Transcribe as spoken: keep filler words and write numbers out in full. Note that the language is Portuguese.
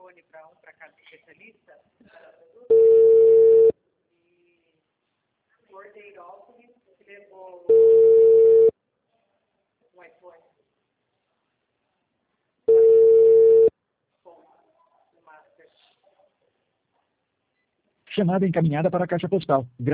telefone para um, para cada especialista. E o Ordeirol levou um iPhone. Chamada encaminhada para a caixa postal.